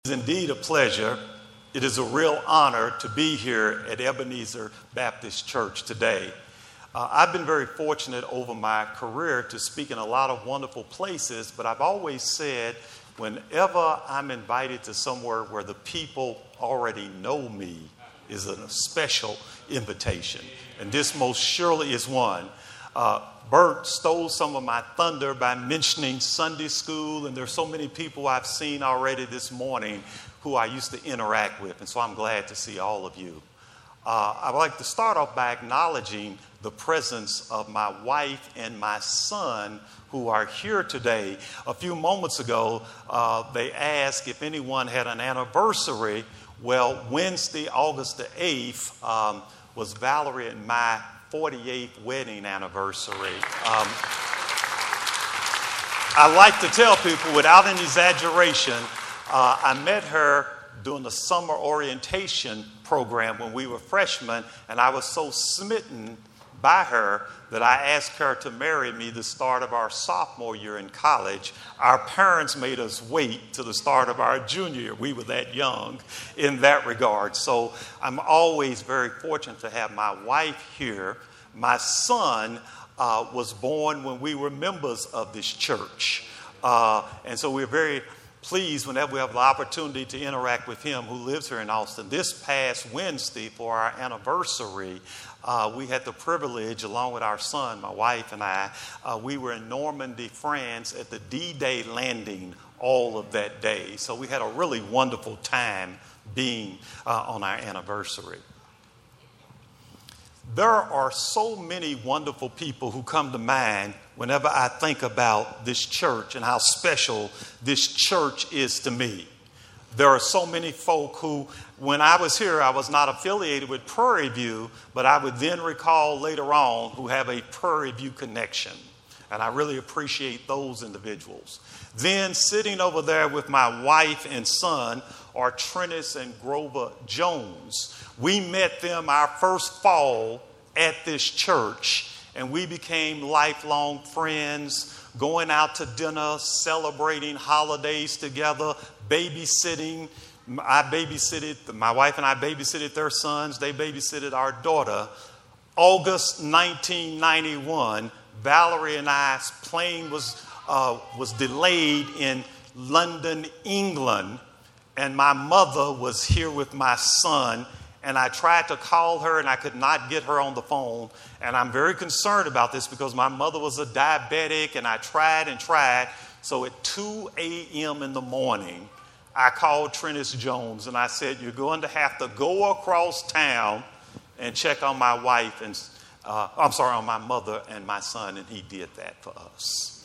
It is indeed a pleasure. It is a real honor to be here at Ebenezer Baptist Church today. I've been very fortunate over my career to speak in a lot of wonderful places, but I've always said whenever I'm invited to somewhere where the people already know me is a special invitation. And this most surely is one. Bert stole some of my thunder by mentioning Sunday school, and there's so many people I've seen already this morning who I used to interact with, and so I'm glad to see all of you. I'd like to start off by acknowledging the presence of my wife and my son who are here today. A few moments ago, they asked if anyone had an anniversary. Well, Wednesday, August the 8th, was Valerie and my 48th wedding anniversary. I like to tell people, without an exaggeration, I met her during the summer orientation program when we were freshmen, and I was so smitten by her that I asked her to marry me the start of our sophomore year in college. Our parents made us wait to the start of our junior year. We were that young in that regard. So I'm always very fortunate to have my wife here. My son was born when we were members of this church. And so we're very pleased whenever we have the opportunity to interact with him, who lives here in Austin. This past Wednesday, for our anniversary, we had the privilege, along with our son, my wife and I, we were in Normandy, France at the D-Day landing all of that day. So we had a really wonderful time being on our anniversary. There are so many wonderful people who come to mind whenever I think about this church and how special this church is to me. There are so many folk who, when I was here, I was not affiliated with Prairie View, but I would then recall later on who have a Prairie View connection. And I really appreciate those individuals. Then sitting over there with my wife and son are Trennis and Grover Jones. We met them our first fall at this church, and we became lifelong friends, going out to dinner, celebrating holidays together, babysitting. My wife and I babysitted their sons. They babysitted our daughter. August 1991, Valerie and I's plane was delayed in London, England, and my mother was here with my son, and I tried to call her and I could not get her on the phone. And I'm very concerned about this because my mother was a diabetic, and I tried and tried. So at 2 a.m. in the morning, I called Trennis Jones and I said, "You're going to have to go across town and check on my wife and on my mother and my son," and he did that for us.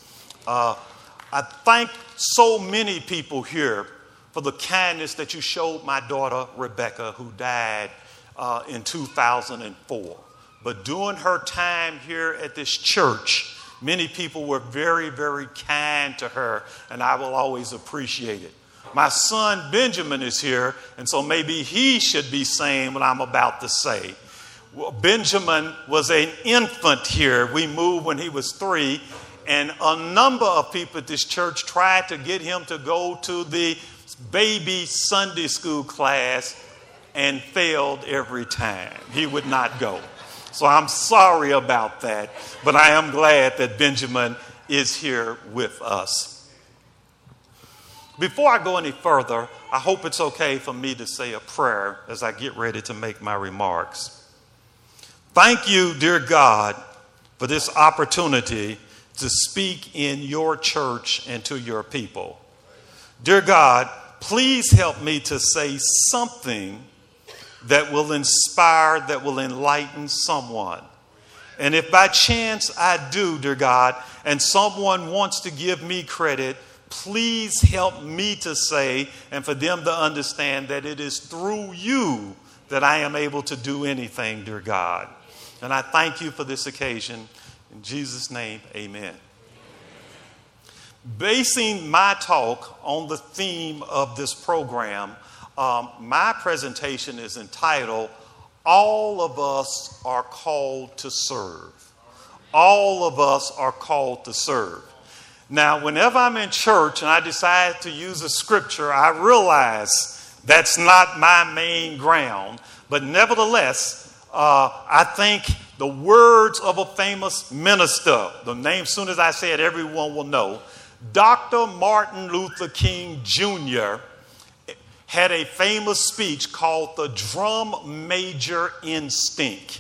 I thank so many people here for the kindness that you showed my daughter, Rebecca, who died in 2004. But during her time here at this church, many people were very, very kind to her, and I will always appreciate it. My son, Benjamin, is here, and so maybe he should be saying what I'm about to say. Well, Benjamin was an infant here. We moved when he was 3, and a number of people at this church tried to get him to go to the baby Sunday school class and failed every time. He would not go. So I'm sorry about that, but I am glad that Benjamin is here with us. Before I go any further, I hope it's okay for me to say a prayer as I get ready to make my remarks. Thank you, dear God, for this opportunity to speak in your church and to your people. Dear God, please help me to say something that will inspire, that will enlighten someone. And if by chance I do, dear God, and someone wants to give me credit, please help me to say and for them to understand that it is through you that I am able to do anything, dear God. And I thank you for this occasion. In Jesus' name, amen. Basing my talk on the theme of this program, my presentation is entitled, "All of Us Are Called to Serve." All of us are called to serve. Now, whenever I'm in church and I decide to use a scripture, I realize that's not my main ground. But nevertheless, I think the words of a famous minister, the name, as soon as I say it, everyone will know, Dr. Martin Luther King Jr. had a famous speech called the Drum Major Instinct.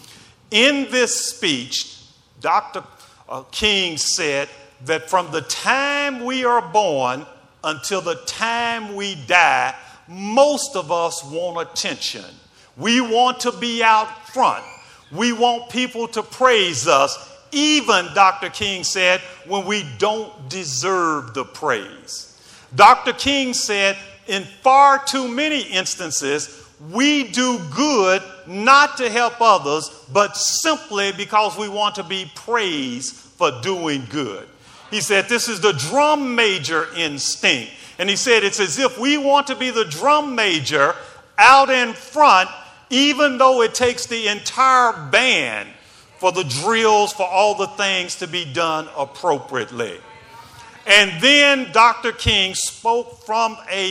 In this speech, Dr. King said that from the time we are born until the time we die, most of us want attention. We want to be out front. We want people to praise us, even, Dr. King said, when we don't deserve the praise. Dr. King said, in far too many instances, we do good not to help others, but simply because we want to be praised for doing good. He said, this is the drum major instinct. And he said, it's as if we want to be the drum major out in front, even though it takes the entire band for the drills, for all the things to be done appropriately. And then Dr. King spoke from a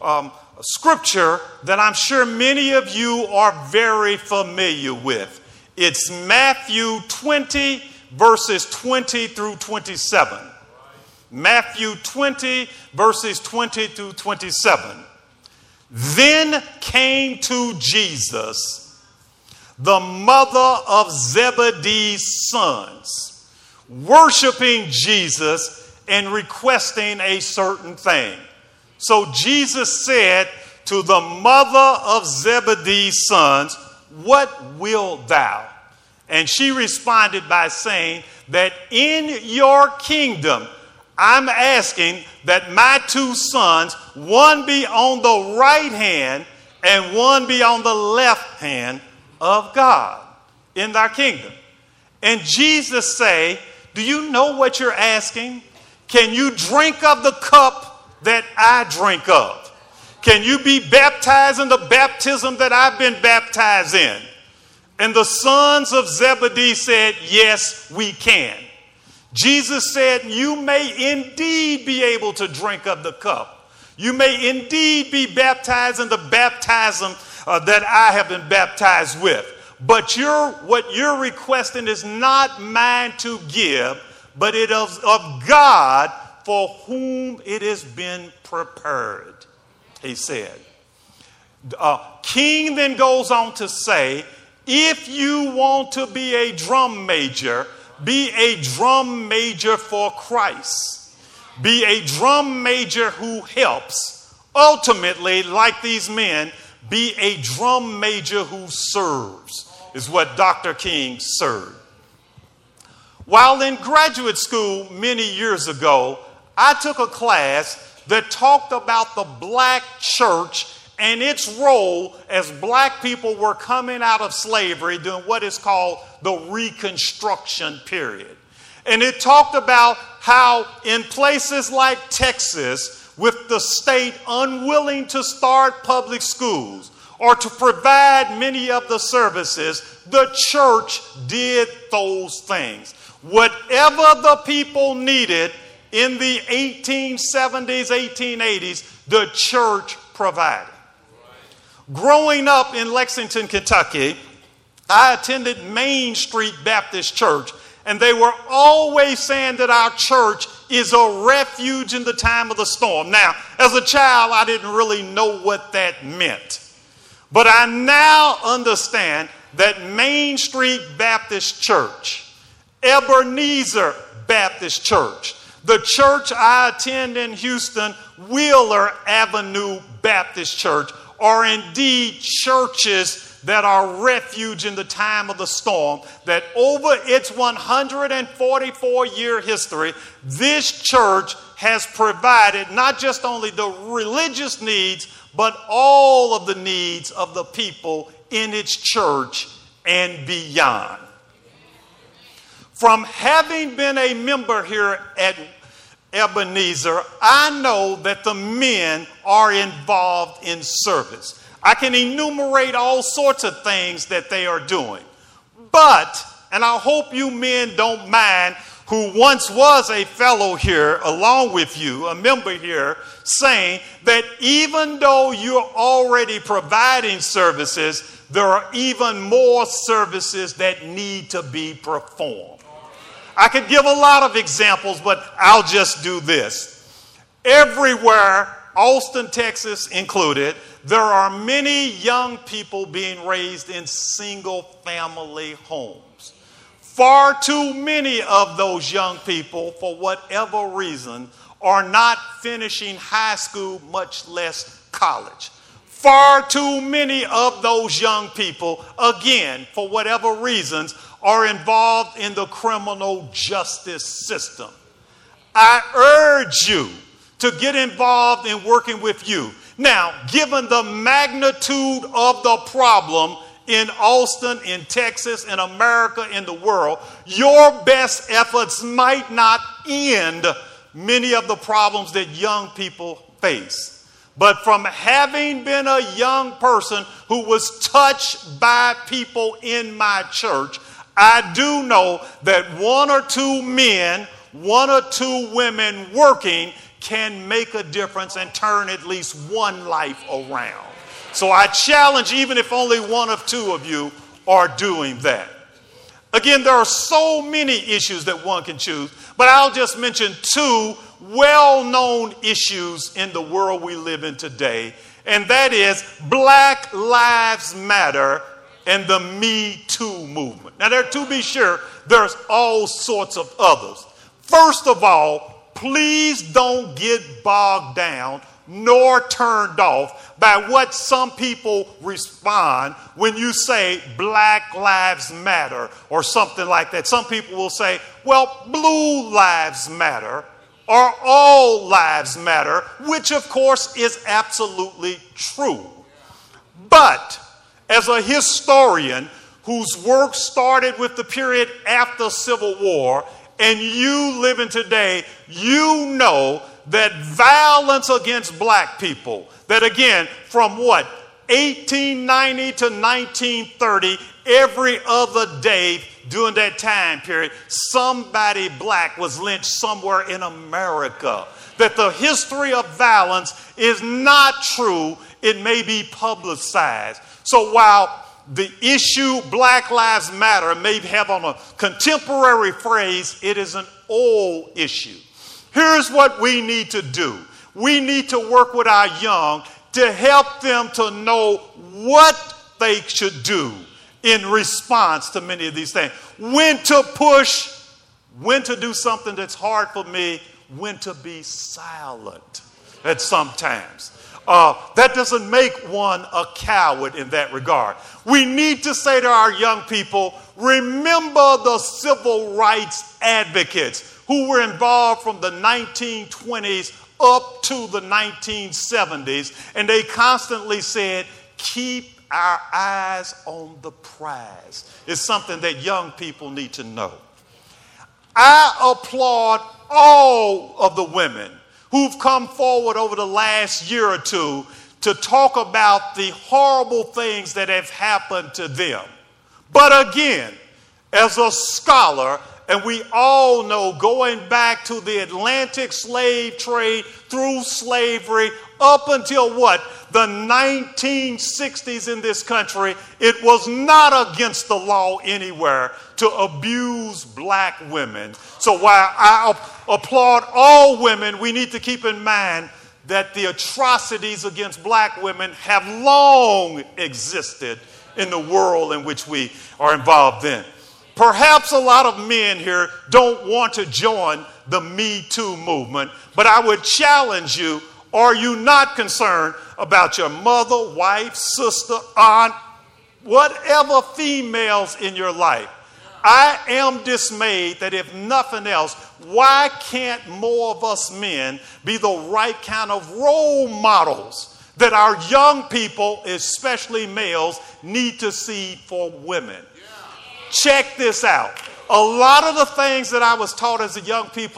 scripture that I'm sure many of you are very familiar with. It's Matthew 20, verses 20 through 27. Matthew 20, verses 20 through 27. Then came to Jesus the mother of Zebedee's sons, worshiping Jesus and requesting a certain thing. So Jesus said to the mother of Zebedee's sons, what wilt thou? And she responded by saying that in your kingdom, I'm asking that my two sons, one be on the right hand and one be on the left hand of God in thy kingdom. And Jesus say, do you know what you're asking? Can you drink of the cup that I drink of? Can you be baptized in the baptism that I've been baptized in? And the sons of Zebedee said, yes, we can. Jesus said, you may indeed be able to drink of the cup. You may indeed be baptized in the baptism that I have been baptized with. But what you're requesting is not mine to give, but it is of God for whom it has been prepared, he said. King then goes on to say, if you want to be a drum major, be a drum major for Christ. Be a drum major who helps. Ultimately, like these men, be a drum major who serves, is what Dr. King served. While in graduate school many years ago, I took a class that talked about the black church and its role as black people were coming out of slavery during what is called the Reconstruction period. And it talked about how in places like Texas, with the state unwilling to start public schools or to provide many of the services, the church did those things. Whatever the people needed in the 1870s, 1880s, the church provided. Growing up in Lexington, Kentucky, I attended Main Street Baptist Church, and they were always saying that our church is a refuge in the time of the storm. Now, as a child, I didn't really know what that meant. But I now understand that Main Street Baptist Church, Ebenezer Baptist Church, the church I attend in Houston, Wheeler Avenue Baptist Church, are indeed churches that are refuge in the time of the storm, that over its 144-year history, this church has provided not just only the religious needs, but all of the needs of the people in its church and beyond. From having been a member here at Ebenezer, I know that the men are involved in service. I can enumerate all sorts of things that they are doing. But, and I hope you men don't mind, who once was a fellow here along with you, a member here, saying that even though you're already providing services, there are even more services that need to be performed. I could give a lot of examples, but I'll just do this. Everywhere, Austin, Texas included, there are many young people being raised in single-family homes. Far too many of those young people, for whatever reason, are not finishing high school, much less college. Far too many of those young people, again, for whatever reasons, are involved in the criminal justice system. I urge you to get involved in working with you. Now, given the magnitude of the problem in Austin, in Texas, in America, in the world, your best efforts might not end many of the problems that young people face. But from having been a young person who was touched by people in my church, I do know that one or two men, one or two women working can make a difference and turn at least one life around. So I challenge, even if only one of two of you are doing that. Again, there are so many issues that one can choose, but I'll just mention two well-known issues in the world we live in today, and that is Black Lives Matter and the Me Too movement. Now, to be sure, there's all sorts of others. First of all, please don't get bogged down nor turned off by what some people respond when you say Black Lives Matter or something like that. Some people will say, well, Blue Lives Matter or All Lives Matter, which of course is absolutely true. But as a historian whose work started with the period after Civil War, and you living today, you know that violence against black people, that again, from what, 1890 to 1930, every other day during that time period, somebody black was lynched somewhere in America. That the history of violence is not true, it may be publicized. So while the issue Black Lives Matter may have on a contemporary phrase, it is an old issue. Here's what we need to do. We need to work with our young to help them to know what they should do in response to many of these things. When to push, when to do something that's hard for me, when to be silent at some times. That doesn't make one a coward in that regard. We need to say to our young people, remember the civil rights advocates who were involved from the 1920s up to the 1970s, and they constantly said, keep our eyes on the prize. It's something that young people need to know. I applaud all of the women who've come forward over the last year or two to talk about the horrible things that have happened to them. But again, as a scholar, and we all know going back to the Atlantic slave trade through slavery up until what? The 1960s in this country, it was not against the law anywhere to abuse black women. So while I applaud all women, we need to keep in mind that the atrocities against black women have long existed in the world in which we are involved in. Perhaps a lot of men here don't want to join the Me Too movement, but I would challenge you, are you not concerned about your mother, wife, sister, aunt, whatever females in your life? I am dismayed that if nothing else, why can't more of us men be the right kind of role models that our young people, especially males, need to see for women? Check this out. A lot of the things that I was taught as a young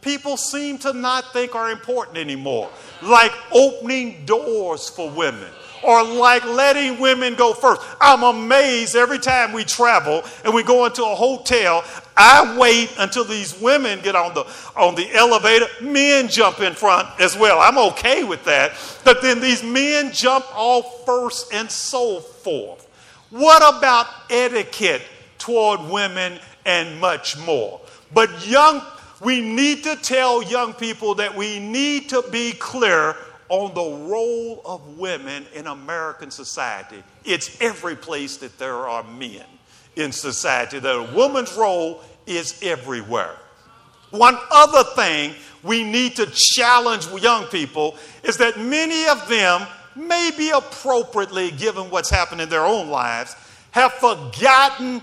people seem to not think are important anymore, like opening doors for women or like letting women go first. I'm amazed every time we travel and we go into a hotel. I wait until these women get on the elevator. Men jump in front as well. I'm okay with that. But then these men jump off first and so forth. What about etiquette toward women and much more? But we need to tell young people that we need to be clear on the role of women in American society. It's every place that there are men in society. The woman's role is everywhere. One other thing we need to challenge young people is that many of them, maybe appropriately given what's happened in their own lives, have forgotten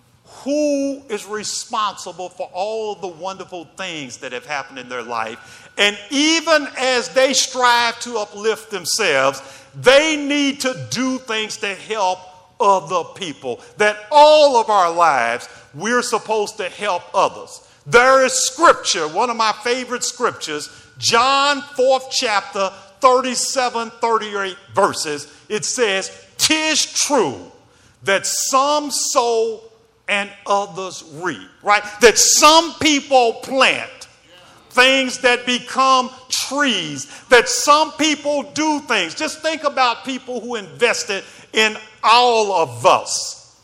who is responsible for all of the wonderful things that have happened in their life. And even as they strive to uplift themselves, they need to do things to help other people. That all of our lives, we're supposed to help others. There is scripture, one of my favorite scriptures, John 4th chapter, 37, 38 verses. It says, "'Tis true that some sow and others reap," right? That some people plant things that become trees, that some people do things. Just think about people who invested in all of us,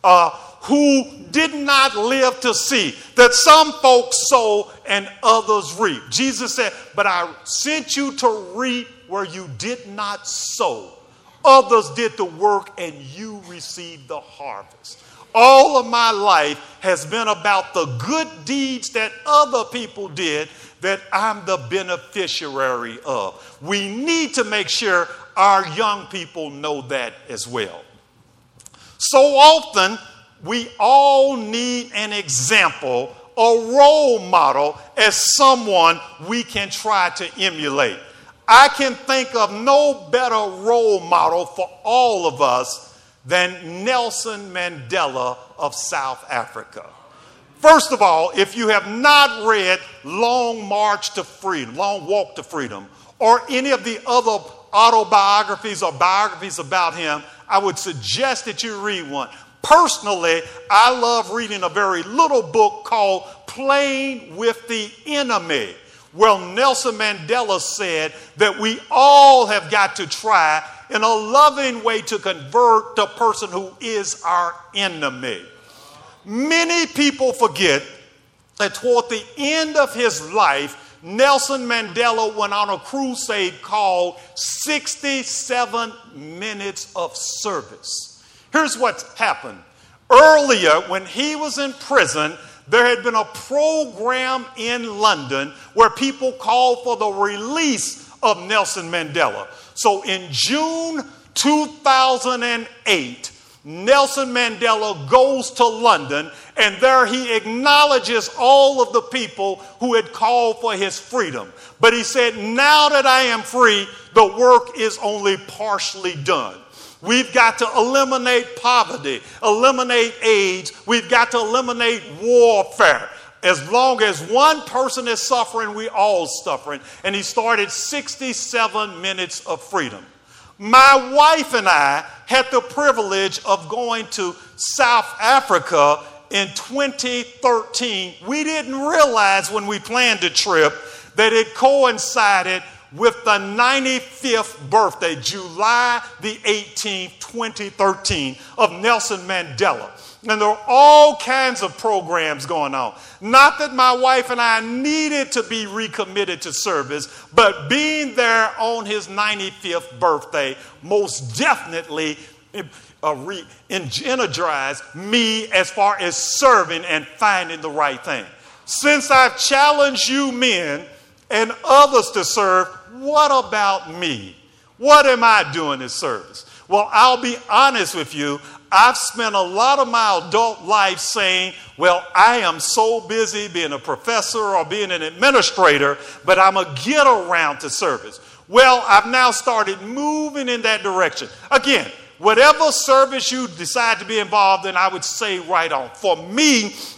who did not live to see, that some folks sow and others reap. Jesus said, "But I sent you to reap where you did not sow. Others did the work and you received the harvest." All of my life has been about the good deeds that other people did that I'm the beneficiary of. We need to make sure our young people know that as well. So often, we all need an example, a role model, as someone we can try to emulate. I can think of no better role model for all of us than Nelson Mandela of South Africa. First of all, if you have not read Long Walk to Freedom, or any of the other autobiographies or biographies about him, I would suggest that you read one. Personally, I love reading a very little book called Playing with the Enemy, where Nelson Mandela said that we all have got to try in a loving way to convert the person who is our enemy. Many people forget that toward the end of his life, Nelson Mandela went on a crusade called 67 Minutes of Service. Here's what happened. Earlier, when he was in prison, there had been a program in London where people called for the release of Nelson Mandela. So in June 2008, Nelson Mandela goes to London, and there he acknowledges all of the people who had called for his freedom. But he said, "Now that I am free, the work is only partially done. We've got to eliminate poverty, eliminate AIDS. We've got to eliminate warfare. As long as one person is suffering, we all suffering." And he started 67 Minutes of Freedom. My wife and I had the privilege of going to South Africa in 2013. We didn't realize when we planned the trip that it coincided with the 95th birthday, July the 18th, 2013, of Nelson Mandela. And there were all kinds of programs going on. Not that my wife and I needed to be recommitted to service, but being there on his 95th birthday most definitely energized me as far as serving and finding the right thing. Since I've challenged you men and others to serve, what about me? What am I doing in service? Well, I'll be honest with you. I've spent a lot of my adult life saying, well, I am so busy being a professor or being an administrator, but I'm going to get around to service. Well, I've now started moving in that direction. Again, whatever service you decide to be involved in, I would say right on. For me,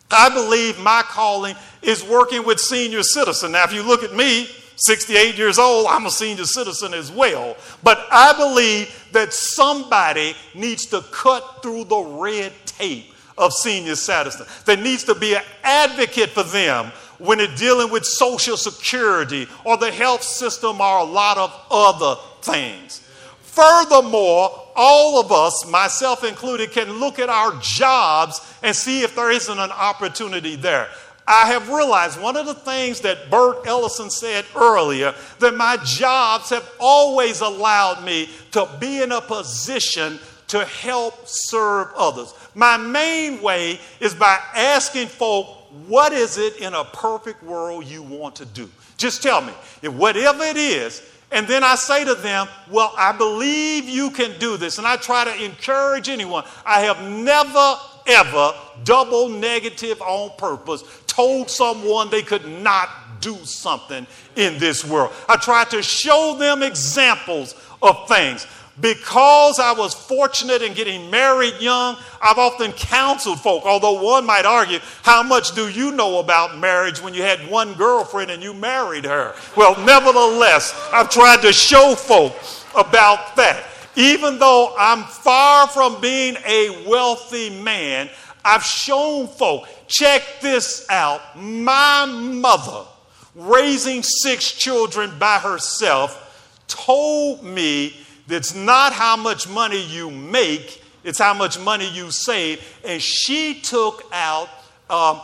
I believe my calling is working with senior citizens. Now, if you look at me, 68 years old, I'm a senior citizen as well. But I believe that somebody needs to cut through the red tape of senior citizens. There needs to be an advocate for them when they're dealing with Social Security or the health system or a lot of other things. Furthermore, all of us, myself included, can look at our jobs and see if there isn't an opportunity there. I have realized one of the things that Bert Ellison said earlier, that my jobs have always allowed me to be in a position to help serve others. My main way is by asking folk, what is it in a perfect world you want to do? Just tell me, if whatever it is. And then I say to them, well, I believe you can do this. And I try to encourage anyone. I have never, ever double negative on purpose told someone they could not do something in this world. I try to show them examples of things. Because I was fortunate in getting married young, I've often counseled folk, although one might argue, how much do you know about marriage when you had one girlfriend and you married her? Well, nevertheless, I've tried to show folk about that. Even though I'm far from being a wealthy man, I've shown folk, check this out. My mother, raising 6 children by herself, told me it's not how much money you make, it's how much money you save. And she took out a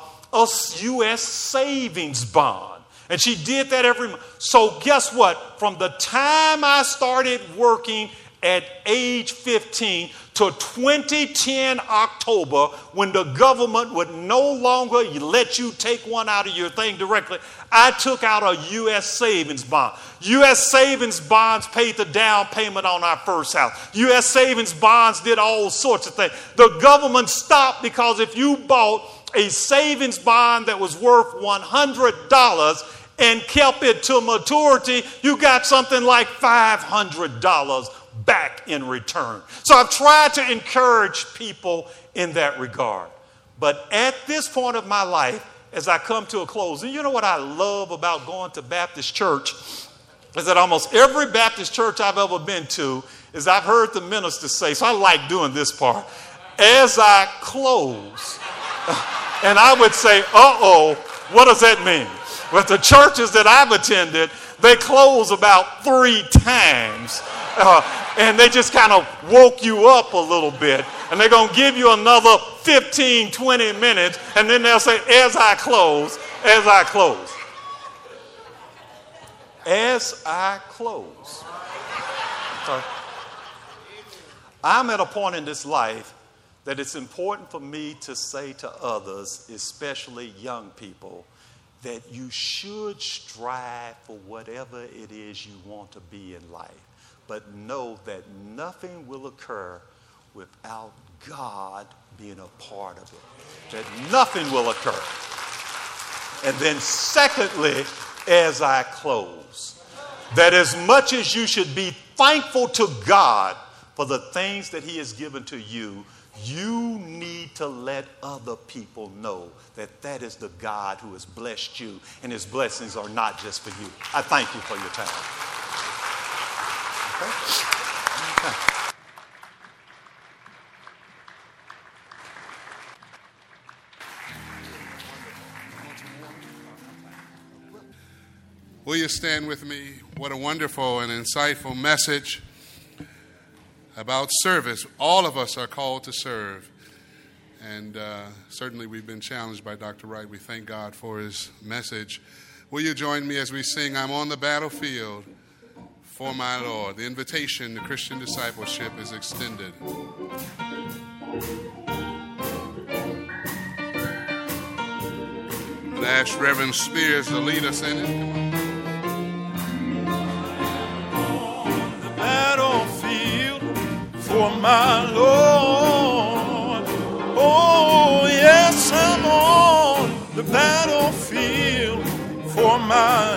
U.S. savings bond. And she did that every month. So guess what? From the time I started working at age 15 to 2010 October, when the government would no longer let you take one out of your thing directly, I took out a U.S. savings bond. U.S. savings bonds paid the down payment on our first house. U.S. savings bonds did all sorts of things. The government stopped because if you bought a savings bond that was worth $100 and kept it to maturity, you got something like $500 back in return. So I've tried to encourage people in that regard. But at this point of my life, as I come to a close, and you know what I love about going to Baptist church is that almost every Baptist church I've ever been to is I've heard the minister say, so I like doing this part, as I close. And I would say, uh-oh, what does that mean? Well, the churches that I've attended, they close about 3 times. And they just kind of woke you up a little bit. And they're going to give you another 15, 20 minutes. And then they'll say, as I close, as I close. As I close. I'm at a point in this life that it's important for me to say to others, especially young people, that you should strive for whatever it is you want to be in life. But know that nothing will occur without God being a part of it. That nothing will occur. And then secondly, as I close, that as much as you should be thankful to God for the things that he has given to you, you need to let other people know that that is the God who has blessed you, and his blessings are not just for you. I thank you for your time. Okay. Will you stand with me? What a wonderful and insightful message about service. All of us are called to serve. And certainly we've been challenged by Dr. Wright. We thank God for his message. Will you join me as we sing, I'm on the battlefield for my Lord. The invitation to Christian discipleship is extended. I'll ask Reverend Spears to lead us in it. Come on. For my Lord, oh yes, I'm on the battlefield for my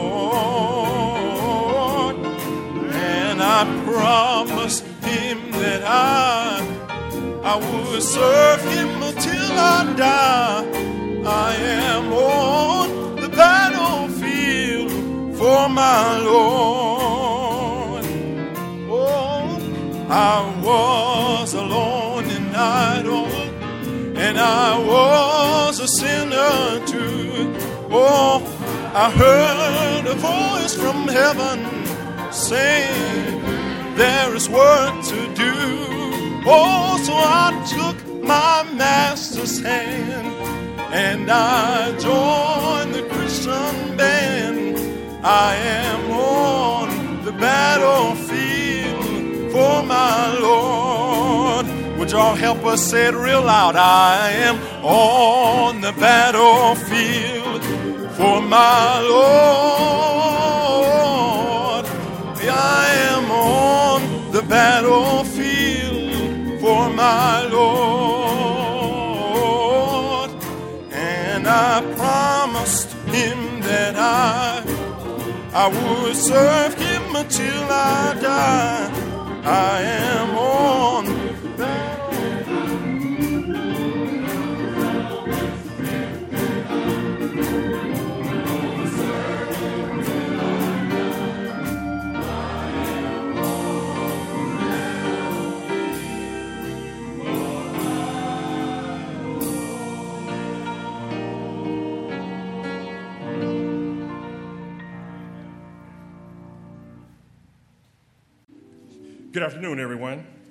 Lord, and I promised him that I would serve him until I die. I am on the battlefield for my Lord. Oh, I was alone and idle, and I was a sinner too. Oh, I heard a voice from heaven saying, there is work to do. Oh, so I took my master's hand and I joined the Christian band. I am on the battlefield for my Lord. Would y'all help us say it real loud? I am on the battlefield for my Lord. I am on the battlefield for my Lord. And I promised him that I would serve him until I die. I am on the Good afternoon, everyone.